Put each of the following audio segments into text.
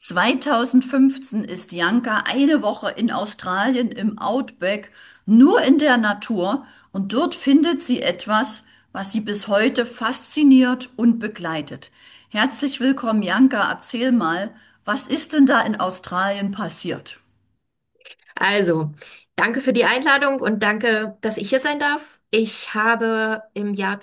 2015 ist Janka eine Woche in Australien im Outback, nur in der Natur, und dort findet sie etwas, was sie bis heute fasziniert und begleitet. Herzlich willkommen, Janka. Erzähl mal, was ist denn da in Australien passiert? Also, danke für die Einladung und danke, dass ich hier sein darf. Ich habe im Jahr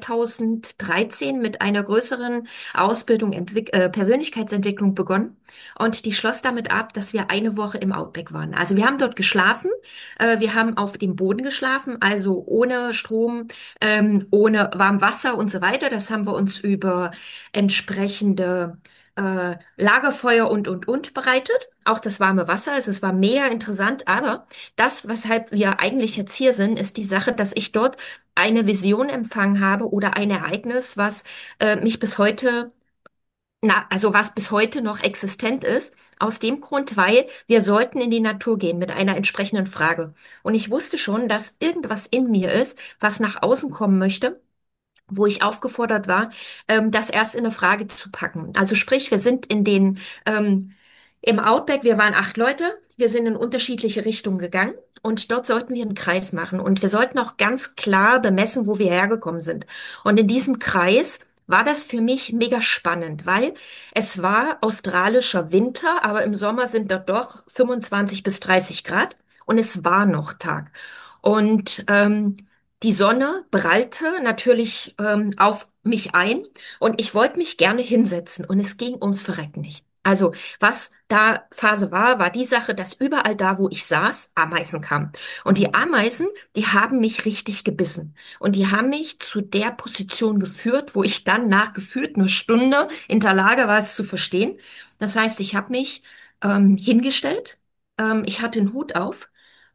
2013 mit einer größeren Ausbildung Persönlichkeitsentwicklung begonnen und die schloss damit ab, dass wir eine Woche im Outback waren. Also wir haben dort geschlafen, wir haben auf dem Boden geschlafen, also ohne Strom, ohne warm Wasser und so weiter. Das haben wir uns über entsprechende Lagerfeuer und bereitet. Auch das warme Wasser. Also es war mega interessant. Aber das, weshalb wir eigentlich jetzt hier sind, ist die Sache, dass ich dort eine Vision empfangen habe oder ein Ereignis, was mich bis heute, also was bis heute noch existent ist. Aus dem Grund, weil wir sollten in die Natur gehen mit einer entsprechenden Frage. Und ich wusste schon, dass irgendwas in mir ist, was nach außen kommen möchte, wo ich aufgefordert war, das erst in eine Frage zu packen. Also sprich, wir sind im Outback, wir waren 8 Leute, wir sind in unterschiedliche Richtungen gegangen und dort sollten wir einen Kreis machen und wir sollten auch ganz klar bemessen, wo wir hergekommen sind. Und in diesem Kreis war das für mich mega spannend, weil es war australischer Winter, aber im Sommer sind dort doch 25 bis 30 Grad und es war noch Tag. Und die Sonne prallte natürlich auf mich ein und ich wollte mich gerne hinsetzen und es ging ums Verrecken nicht. Also was da Phase war, war die Sache, dass überall da, wo ich saß, Ameisen kamen. Und die Mhm. Ameisen, die haben mich richtig gebissen. Und die haben mich zu der Position geführt, wo ich dann nach gefühlt einer Stunde in der Lage war, es zu verstehen. Das heißt, ich habe mich hingestellt, ich hatte den Hut auf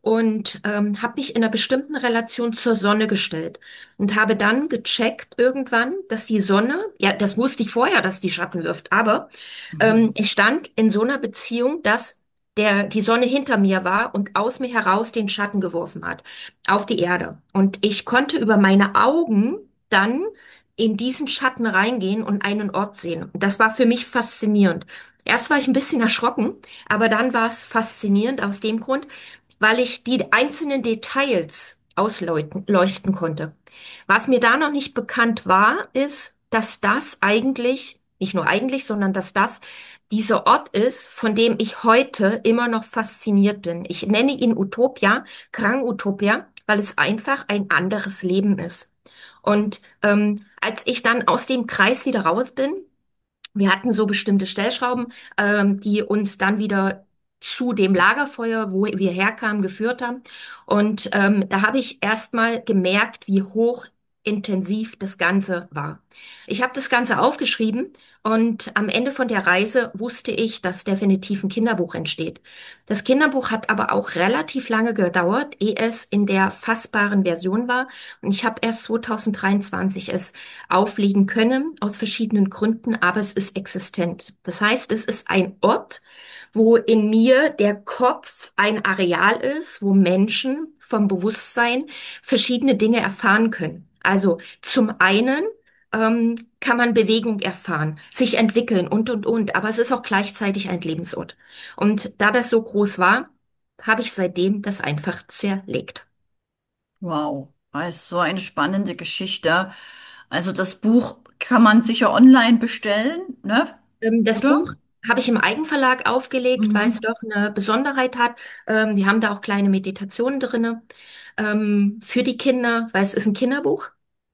und habe mich in einer bestimmten Relation zur Sonne gestellt und habe dann gecheckt irgendwann, dass die Sonne, ja, das wusste ich vorher, dass die Schatten wirft, aber Mhm. ich stand in so einer Beziehung, dass die Sonne hinter mir war und aus mir heraus den Schatten geworfen hat auf die Erde. Und ich konnte über meine Augen dann in diesen Schatten reingehen und einen Ort sehen. Und das war für mich faszinierend. Erst war ich ein bisschen erschrocken, aber dann war es faszinierend aus dem Grund, weil ich die einzelnen Details ausleuchten konnte. Was mir da noch nicht bekannt war, ist, dass das eigentlich, nicht nur eigentlich, sondern dass das dieser Ort ist, von dem ich heute immer noch fasziniert bin. Ich nenne ihn Utopia, Krang Utopia, weil es einfach ein anderes Leben ist. Und als ich dann aus dem Kreis wieder raus bin, wir hatten so bestimmte Stellschrauben, die uns dann wieder zu dem Lagerfeuer, wo wir herkamen, geführt haben. Und da habe ich erstmal gemerkt, wie hoch intensiv das Ganze war. Ich habe das Ganze aufgeschrieben und am Ende von der Reise wusste ich, dass definitiv ein Kinderbuch entsteht. Das Kinderbuch hat aber auch relativ lange gedauert, ehe es in der fassbaren Version war. Und ich habe erst 2023 es auflegen können, aus verschiedenen Gründen, aber es ist existent. Das heißt, es ist ein Ort, wo in mir der Kopf ein Areal ist, wo Menschen vom Bewusstsein verschiedene Dinge erfahren können. Also zum einen kann man Bewegung erfahren, sich entwickeln und. Aber es ist auch gleichzeitig ein Lebensort. Und da das so groß war, habe ich seitdem das einfach zerlegt. Wow, das ist so eine spannende Geschichte. Also das Buch kann man sicher online bestellen, ne? Das Oder? Buch habe ich im Eigenverlag aufgelegt, weil es Mhm. doch eine Besonderheit hat. Die haben da auch kleine Meditationen drinne für die Kinder, weil es ist ein Kinderbuch.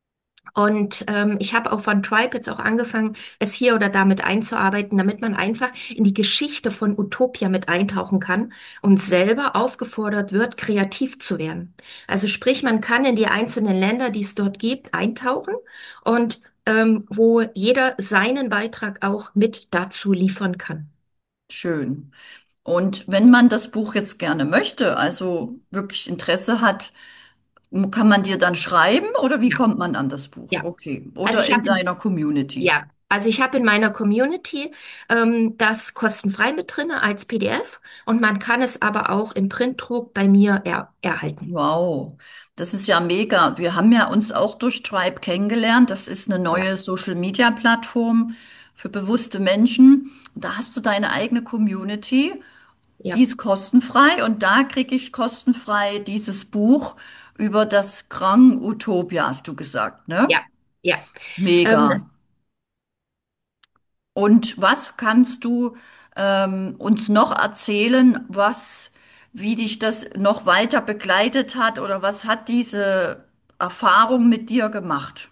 Und ich habe auf OneTribe jetzt auch angefangen, es hier oder da mit einzuarbeiten, damit man einfach in die Geschichte von Utopia mit eintauchen kann und selber aufgefordert wird, kreativ zu werden. Also sprich, man kann in die einzelnen Länder, die es dort gibt, eintauchen und wo jeder seinen Beitrag auch mit dazu liefern kann. Schön. Und wenn man das Buch jetzt gerne möchte, also wirklich Interesse hat, kann man dir dann schreiben oder wie Ja, kommt man an das Buch? ja. Okay. Also Oder ich in habe deiner Community. Ja, also ich habe in meiner Community das kostenfrei mit drinne als PDF und man kann es aber auch im Printdruck bei mir erhalten. Wow, das ist ja mega. Wir haben ja uns auch durch Tribe kennengelernt. Das ist eine Ja. neue Social-Media-Plattform, für bewusste Menschen. Da hast du deine eigene Community, die Ja, ist kostenfrei und da kriege ich kostenfrei dieses Buch über das Grand Utopia, hast du gesagt, ne? ja, ja. Mega. Das, Und was kannst du uns noch erzählen, wie dich das noch weiter begleitet hat oder was hat diese Erfahrung mit dir gemacht?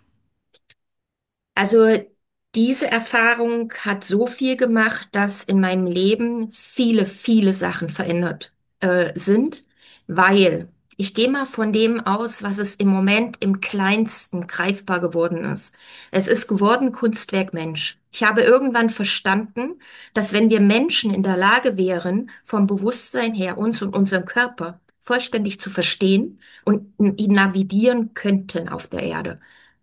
also diese Erfahrung hat so viel gemacht, dass in meinem Leben viele, viele Sachen verändert sind, weil ich gehe mal von dem aus, was es im Moment im Kleinsten greifbar geworden ist. Es ist geworden Kunstwerk Mensch. Ich habe irgendwann verstanden, dass wenn wir Menschen in der Lage wären, vom Bewusstsein her uns und unseren Körper vollständig zu verstehen und ihn navigieren könnten auf der Erde,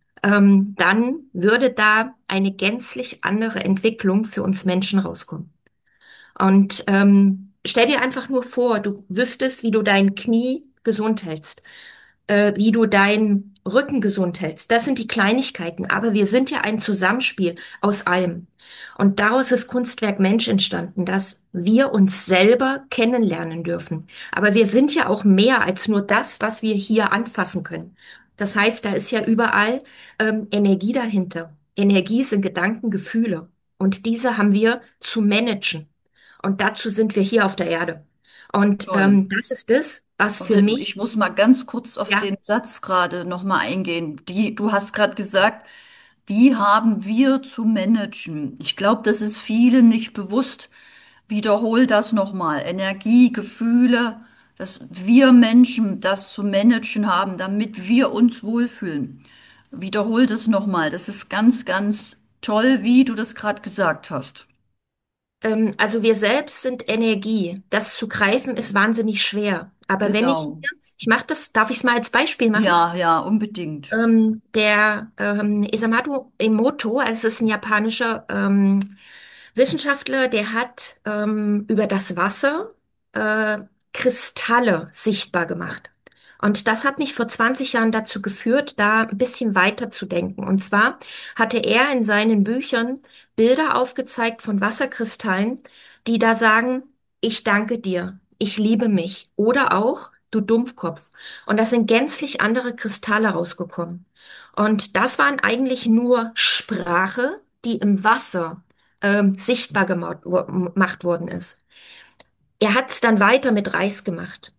dann würde da eine gänzlich andere Entwicklung für uns Menschen rauskommen. Und stell dir einfach nur vor, du wüsstest, wie du dein Knie gesund hältst, wie du deinen Rücken gesund hältst. Das sind die Kleinigkeiten, aber wir sind ja ein Zusammenspiel aus allem. Und daraus ist Kunstwerk Mensch entstanden, dass wir uns selber kennenlernen dürfen. Aber wir sind ja auch mehr als nur das, was wir hier anfassen können. Das heißt, da ist ja überall Energie dahinter. Energie sind Gedanken, Gefühle. Und diese haben wir zu managen. Und dazu sind wir hier auf der Erde. Und Toll. das ist es, was Und für mich, ich muss mal ganz kurz auf ja, den Satz gerade noch mal eingehen. Du hast gerade gesagt, die haben wir zu managen. Ich glaube, das ist vielen nicht bewusst. Wiederhol das noch mal. Energie, Gefühle, dass wir Menschen das zu managen haben, damit wir uns wohlfühlen. Wiederhol das noch mal. Das ist ganz, ganz toll, wie du das gerade gesagt hast. also wir selbst sind Energie. Das zu greifen ist wahnsinnig schwer. Aber wenn Genau. ich mache das, darf ich es mal als Beispiel machen? Ja, ja, unbedingt. Der Isamu Emoto, also es ist ein japanischer Wissenschaftler, der hat über das Wasser äh, Kristalle sichtbar gemacht. Und das hat mich vor 20 Jahren dazu geführt, da ein bisschen weiter zu denken. Und zwar hatte er in seinen Büchern Bilder aufgezeigt von Wasserkristallen, die da sagen, ich danke dir, ich liebe mich oder auch, du Dummkopf. Und da sind gänzlich andere Kristalle rausgekommen. Und das waren eigentlich nur Sprache, die im Wasser sichtbar gemacht worden ist. Er hat es dann weiter mit Reis gemacht.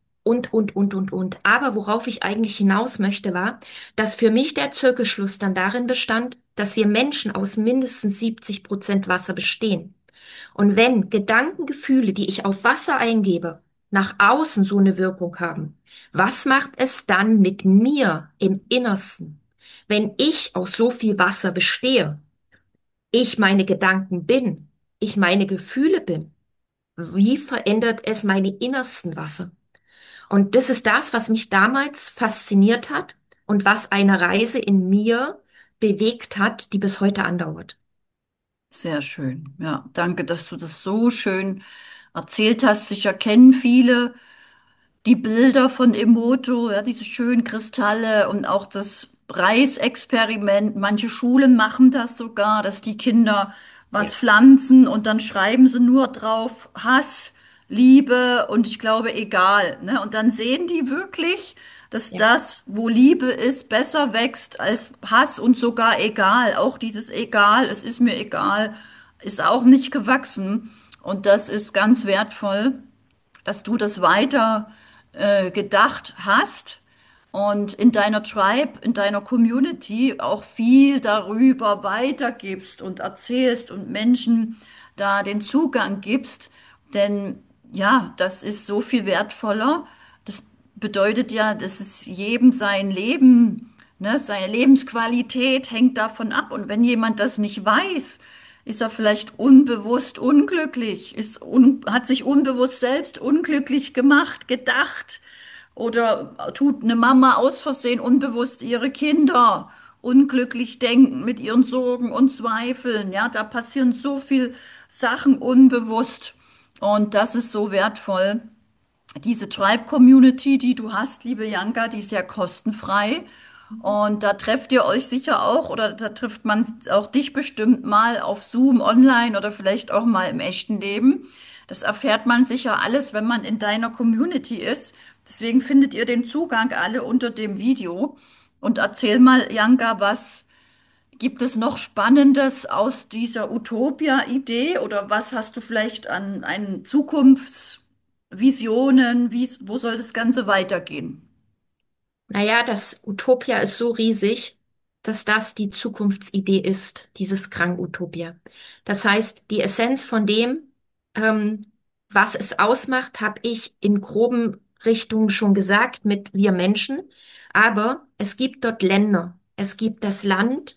Und. Aber worauf ich eigentlich hinaus möchte, war, dass für mich der Zirkelschluss dann darin bestand, dass wir Menschen aus mindestens 70% Wasser bestehen. Und wenn Gedanken, Gefühle, die ich auf Wasser eingebe, nach außen so eine Wirkung haben, was macht es dann mit mir im Innersten, wenn ich aus so viel Wasser bestehe? Ich meine Gedanken bin, ich meine Gefühle bin. Wie verändert es meine innersten Wasser? Und das ist das, was mich damals fasziniert hat und was eine Reise in mir bewegt hat, die bis heute andauert. Sehr schön. Ja, danke, dass du das so schön erzählt hast. Sicher kennen viele die Bilder von Emoto, ja, diese schönen Kristalle und auch das Reisexperiment. Manche Schulen machen das sogar, dass die Kinder Ja, was pflanzen und dann schreiben sie nur drauf Hass, Liebe und ich glaube egal, ne? Und dann sehen die wirklich, dass ja. das, wo Liebe ist, besser wächst als Hass und sogar egal. Auch dieses egal, es ist mir egal, ist auch nicht gewachsen. Und das ist ganz wertvoll, dass du das weiter gedacht hast und in deiner Tribe, in deiner Community auch viel darüber weitergibst und erzählst und Menschen da den Zugang gibst. Denn ja, das ist so viel wertvoller. Das bedeutet ja, dass es jedem sein Leben, ne, seine Lebensqualität hängt davon ab. Und wenn jemand das nicht weiß, ist er vielleicht unbewusst unglücklich, hat sich unbewusst selbst unglücklich gemacht, gedacht. Oder tut eine Mama aus Versehen unbewusst ihre Kinder unglücklich denken mit ihren Sorgen und Zweifeln. Ja, da passieren so viel Sachen unbewusst. Und das ist so wertvoll. Diese Tribe-Community, die du hast, liebe Janka, die ist ja kostenfrei. Und da trefft ihr euch sicher auch oder da trifft man auch dich bestimmt mal auf Zoom online oder vielleicht auch mal im echten Leben. Das erfährt man sicher alles, wenn man in deiner Community ist. Deswegen findet ihr den Zugang alle unter dem Video. Und erzähl mal, Janka, was gibt es noch Spannendes aus dieser Utopia-Idee oder was hast du vielleicht an Zukunftsvisionen? Wo soll das Ganze weitergehen? Naja, das Utopia ist so riesig, dass das die Zukunftsidee ist, dieses Krang-Utopia. Das heißt, die Essenz von dem, ähm, was es ausmacht, habe ich in groben Richtungen schon gesagt mit wir Menschen. Aber es gibt dort Länder. Es gibt das Land,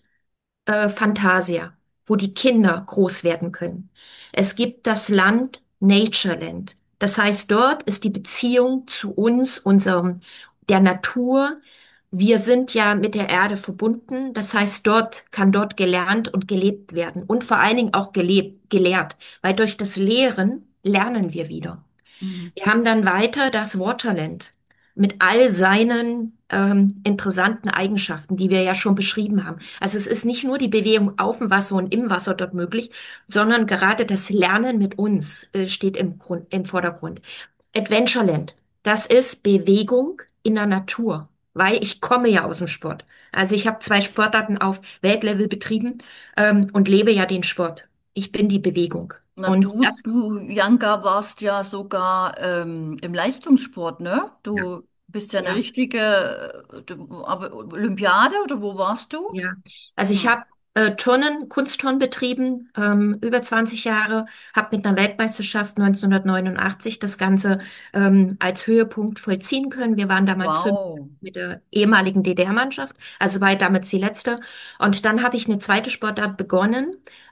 Fantasia, wo die Kinder groß werden können. Es gibt das Land Natureland. Das heißt, dort ist die Beziehung zu uns, der Natur. Wir sind ja mit der Erde verbunden. Das heißt, dort kann dort gelernt und gelebt werden und vor allen Dingen auch gelehrt, weil durch das Lehren lernen wir wieder. Mhm. Wir haben dann weiter das Waterland mit all seinen interessanten Eigenschaften, die wir ja schon beschrieben haben. Also es ist nicht nur die Bewegung auf dem Wasser und im Wasser dort möglich, sondern gerade das Lernen mit uns steht im Vordergrund. Adventureland, das ist Bewegung in der Natur, weil ich komme ja aus dem Sport. Also ich habe 2 Sportarten auf Weltlevel betrieben und lebe ja den Sport. Ich bin die Bewegung. Na, Und das, du, Janka, warst ja sogar im Leistungssport, ne? ja, Du bist ja eine ja. richtige, aber Olympiade oder wo warst du? Ja, also ich Hm. habe Kunstturnen betrieben, über 20 Jahre, habe mit einer Weltmeisterschaft 1989 das Ganze als Höhepunkt vollziehen können. Wir waren damals 5 Wow. mit der ehemaligen DDR-Mannschaft, also war damals die letzte. Und dann habe ich eine zweite Sportart begonnen,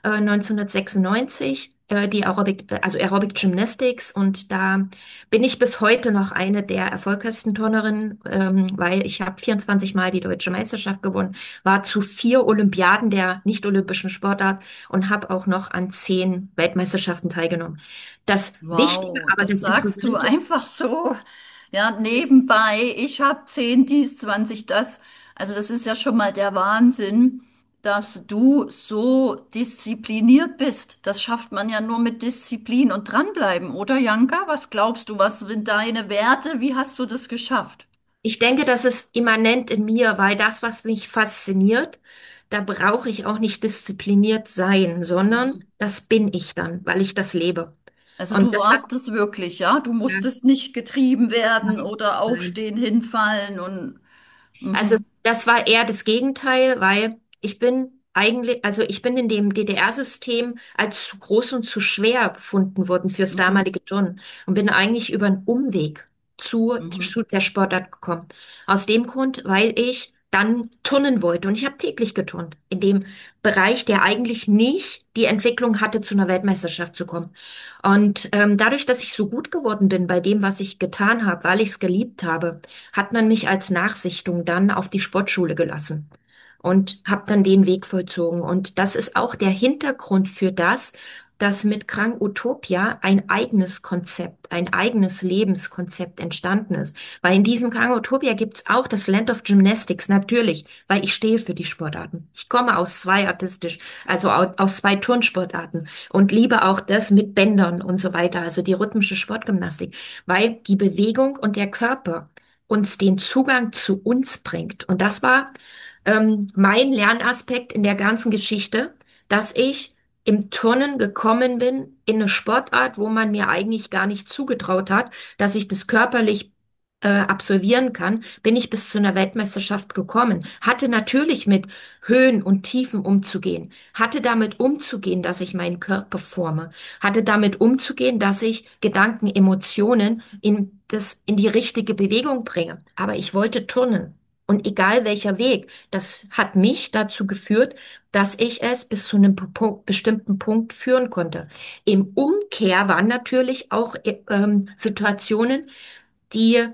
1996, die also Aerobic Gymnastics. Und da bin ich bis heute noch eine der erfolgreichsten Turnerinnen, weil ich habe 24 Mal die deutsche Meisterschaft gewonnen, war zu 4 Olympiaden der nicht-olympischen Sportart und habe auch noch an 10 Weltmeisterschaften teilgenommen. Das Wichtige, Wow, aber das das sagst du Interessante einfach so. Ja, ist, nebenbei, ich habe 10 dies, 20 das. Also das ist ja schon mal der Wahnsinn, dass du so diszipliniert bist. Das schafft man ja nur mit Disziplin und dranbleiben, oder Janka? Was glaubst du, was sind deine Werte? Wie hast du das geschafft? ich denke, das ist immanent in mir, weil das, was mich fasziniert, da brauche ich auch nicht diszipliniert sein, sondern Mhm. das bin ich dann, weil ich das lebe. Also Und du das hat, warst es wirklich, ja? Du ja, musstest nicht getrieben werden nein, oder nein. aufstehen, hinfallen und Also mhm, das war eher das Gegenteil, weil ich bin eigentlich, also ich bin in dem DDR-System als zu groß und zu schwer befunden worden fürs mhm, damalige Turnen und bin eigentlich über einen Umweg mhm. zu der Sportart gekommen. Aus dem Grund, weil ich dann turnen wollte und ich habe täglich geturnt in dem Bereich, der eigentlich nicht die Entwicklung hatte, zu einer Weltmeisterschaft zu kommen. Und dadurch, dass ich so gut geworden bin bei dem, was ich getan habe, weil ich es geliebt habe, hat man mich als Nachsichtung dann auf die Sportschule gelassen und habe dann den Weg vollzogen. Und das ist auch der Hintergrund für das, dass mit Krang Utopia ein eigenes Konzept, ein eigenes Lebenskonzept entstanden ist. Weil in diesem Krang Utopia gibt's auch das Land of Gymnastics, natürlich, weil ich stehe für die Sportarten. Ich komme aus 2 also aus 2 Turnsportarten und liebe auch das mit Bändern und so weiter, also die rhythmische Sportgymnastik, weil die Bewegung und der Körper uns den Zugang zu uns bringt. Und das war mein Lernaspekt in der ganzen Geschichte, dass ich im Turnen gekommen bin in eine Sportart, wo man mir eigentlich gar nicht zugetraut hat, dass ich das körperlich absolvieren kann, bin ich bis zu einer Weltmeisterschaft gekommen. Hatte natürlich mit Höhen und Tiefen umzugehen, hatte damit umzugehen, dass ich meinen Körper forme, hatte damit umzugehen, dass ich Gedanken, Emotionen in die richtige Bewegung bringe. Aber ich wollte turnen. Und egal welcher Weg, das hat mich dazu geführt, dass ich es bis zu einem bestimmten Punkt führen konnte. Im Umkehr waren natürlich auch Situationen, die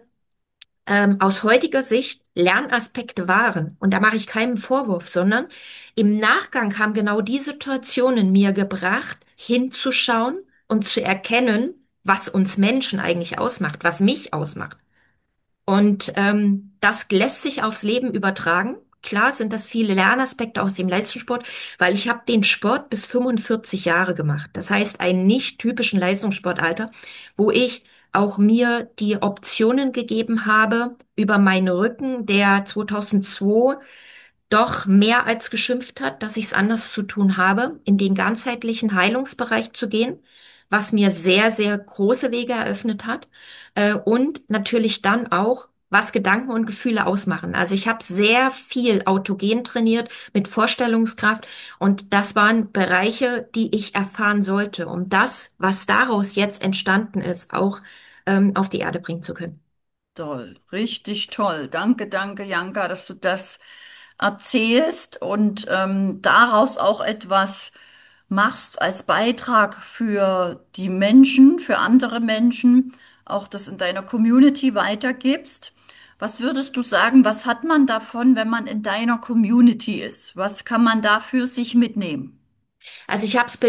aus heutiger Sicht Lernaspekte waren. Und da mache ich keinen Vorwurf, sondern im Nachgang haben genau die Situationen mir gebracht, hinzuschauen und zu erkennen, was uns Menschen eigentlich ausmacht, was mich ausmacht. Und das lässt sich aufs Leben übertragen. Klar sind das viele Lernaspekte aus dem Leistungssport, weil ich habe den Sport bis 45 Jahre gemacht. Das heißt, einen nicht typischen Leistungssportalter, wo ich auch mir die Optionen gegeben habe über meinen Rücken, der 2002 doch mehr als geschimpft hat, dass ich es anders zu tun habe, in den ganzheitlichen Heilungsbereich zu gehen, was mir sehr, sehr große Wege eröffnet hat. Und natürlich dann auch, was Gedanken und Gefühle ausmachen. Also ich habe sehr viel autogen trainiert mit Vorstellungskraft und das waren Bereiche, die ich erfahren sollte, um das, was daraus jetzt entstanden ist, auch auf die Erde bringen zu können. Toll, richtig toll. Danke, danke, Janka, dass du das erzählst und daraus auch etwas machst als Beitrag für die Menschen, für andere Menschen, auch das in deiner Community weitergibst. Was würdest du sagen, was hat man davon, wenn man in deiner Community ist? Was kann man da für sich mitnehmen? Also ich habe es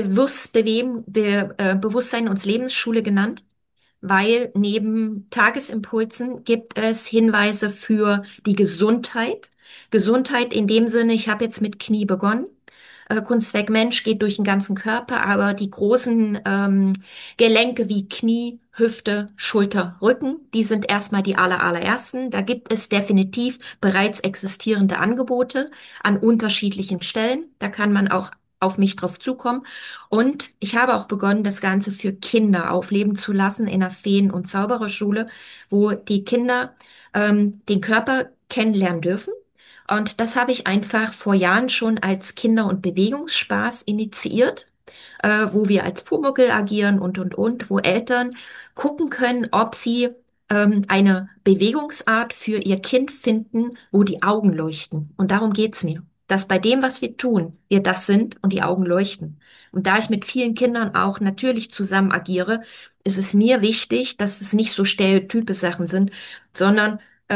Bewusstsein und Lebensschule genannt, weil neben Tagesimpulsen gibt es Hinweise für die Gesundheit. Gesundheit in dem Sinne, ich habe jetzt mit Knie begonnen. Kunstwerk Mensch geht durch den ganzen Körper, aber die großen Gelenke wie Knie, Hüfte, Schulter, Rücken, die sind erstmal die allerersten. Da gibt es definitiv bereits existierende Angebote an unterschiedlichen Stellen. Da kann man auch auf mich drauf zukommen. Und ich habe auch begonnen, das Ganze für Kinder aufleben zu lassen in einer Feen- und Zaubererschule, wo die Kinder den Körper kennenlernen dürfen. Und das habe ich einfach vor Jahren schon als Kinder- und Bewegungsspaß initiiert, wo wir als Pumuckl agieren und, wo Eltern gucken können, ob sie eine Bewegungsart für ihr Kind finden, wo die Augen leuchten. Und darum geht's mir. Dass bei dem, was wir tun, wir das sind und die Augen leuchten. Und da ich mit vielen Kindern auch natürlich zusammen agiere, ist es mir wichtig, dass es nicht so stereotype Sachen sind, sondern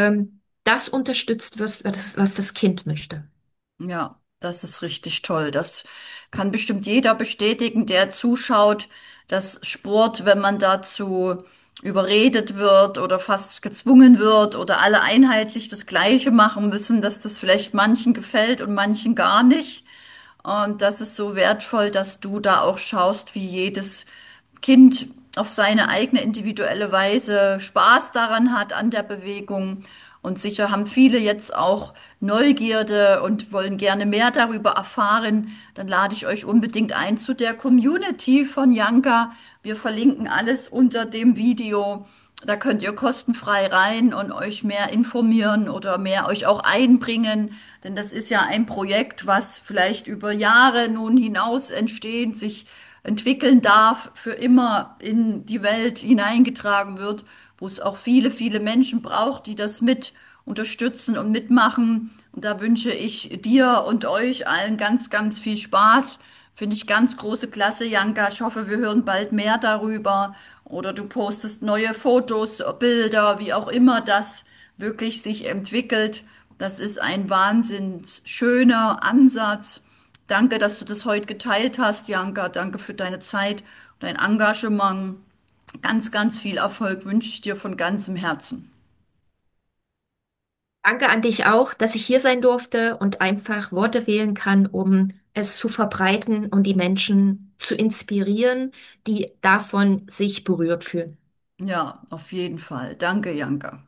das unterstützt, was das Kind möchte. Ja, das ist richtig toll. Das kann bestimmt jeder bestätigen, der zuschaut, dass Sport, wenn man dazu überredet wird oder fast gezwungen wird oder alle einheitlich das Gleiche machen müssen, dass das vielleicht manchen gefällt und manchen gar nicht. Und das ist so wertvoll, dass du da auch schaust, wie jedes Kind auf seine eigene individuelle Weise Spaß daran hat an der Bewegung. Und sicher haben viele jetzt auch Neugierde und wollen gerne mehr darüber erfahren. Dann lade ich euch unbedingt ein zu der Community von Janka. Wir verlinken alles unter dem Video. Da könnt ihr kostenfrei rein und euch mehr informieren oder mehr euch auch einbringen. Denn das ist ja ein Projekt, was vielleicht über Jahre nun hinaus entstehen, sich entwickeln darf, für immer in die Welt hineingetragen wird, wo es auch viele, viele Menschen braucht, die das mit unterstützen und mitmachen. Und da wünsche ich dir und euch allen ganz, ganz viel Spaß. Finde ich ganz große Klasse, Janka. Ich hoffe, wir hören bald mehr darüber. Oder du postest neue Fotos, Bilder, wie auch immer das wirklich sich entwickelt. Das ist ein wahnsinns schöner Ansatz. Danke, dass du das heute geteilt hast, Janka. Danke für deine Zeit und dein Engagement. Ganz, ganz viel Erfolg wünsche ich dir von ganzem Herzen. Danke an dich auch, dass ich hier sein durfte und einfach Worte wählen kann, um es zu verbreiten und die Menschen zu inspirieren, die davon sich berührt fühlen. Ja, auf jeden Fall. Danke, Janka.